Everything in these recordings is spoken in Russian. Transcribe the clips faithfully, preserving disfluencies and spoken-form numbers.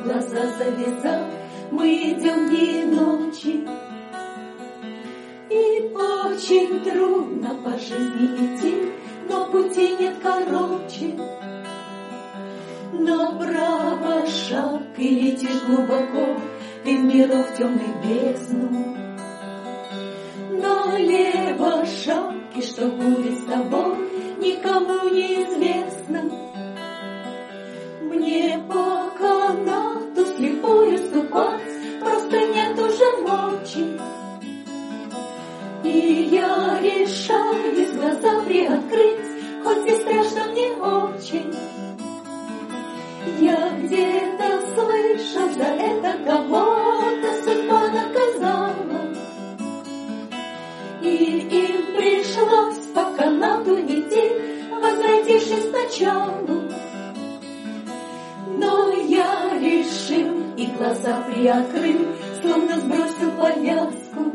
глаза завязав, мы идем дни и ночи. И очень трудно по жизни идти, но пути нет короче. Направо шаг и летишь глубоко, ты в миров темных бездну. Налево шаг, и что будет с тобой, никому не известно. Мне по канату слепую ступать просто нет уже мочи. И я решаюсь глаза приоткрыть, хоть и страшно мне очень. Я где-то слышал, за это кого-то судьба наказала, и им пришлось по канату идти, возвратившись сначала. Но я решил и глаза приоткрыл, словно сбросил повязку,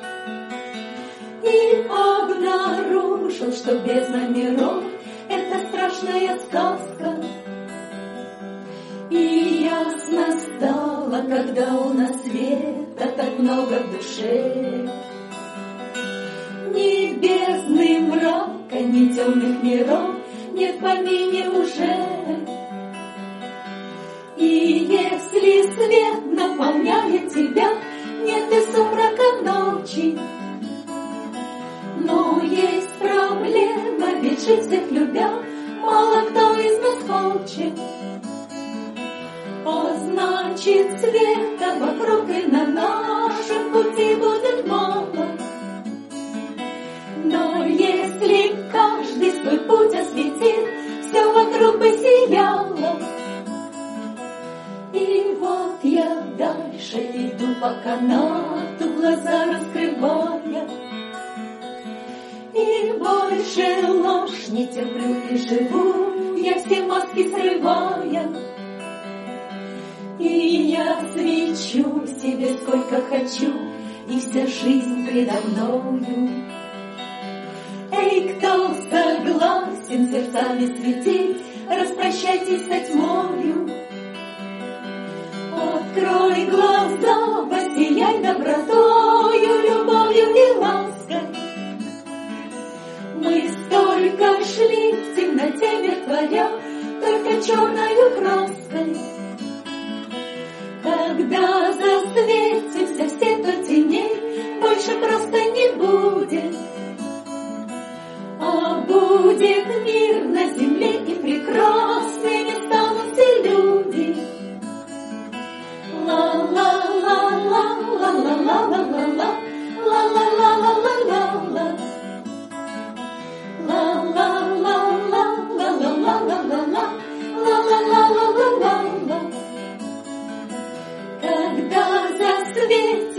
и обнаружил, что бездна миров — это страшная сказка. И ясно стало, когда у нас света так много в душе. Ни бездны мрака, ни темных миров нет в помине уже. И если свет наполняет тебя, нет и сумрака ночи. Но есть проблема, ведь жить всех любя, мало кто из нас хочет. А значит, света вокруг и на нашем пути будет мало. Но если каждый свой путь осветит, все вокруг бы сияло. И вот я дальше иду по канату, глаза раскрывая, и больше ложь не терплю и живу, я все маски срывая. И я свечу себе сколько хочу, и вся жизнь предо мною. Эй, кто согласен сердцами светить, распрощайтесь со тьмою. Открой глаза, воссияй добротою, любовью и лаской. Мы столько шли в темноте мертворя, только черною краской. Когда засветимся все, то теней больше просто не будет, а будет мир на земле, и прекрасными станут все люди. Ла-ла-ла-ла-ла-ла-ла-ла-ла, ла-ла-ла-ла-ла-ла-ла, ла-ла-ла-ла-ла-ла-ла-ла-ла-ла, ла-ла-ла-ла-ла-ла. Когда засветит